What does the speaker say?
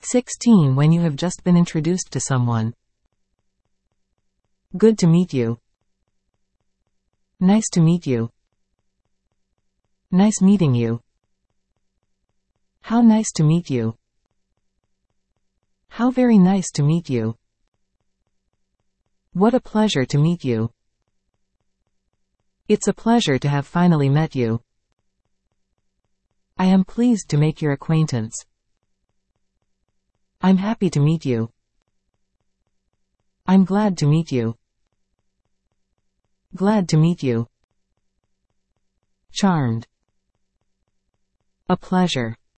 16 when you have just been introduced to someone. Good to meet you. Nice to meet you. Nice meeting you. How nice to meet you. How very nice to meet you. What a pleasure to meet you. It's a pleasure to have finally met you. I am pleased to make your acquaintance. I'm happy to meet you. I'm glad to meet you. Glad to meet you. Charmed. A pleasure.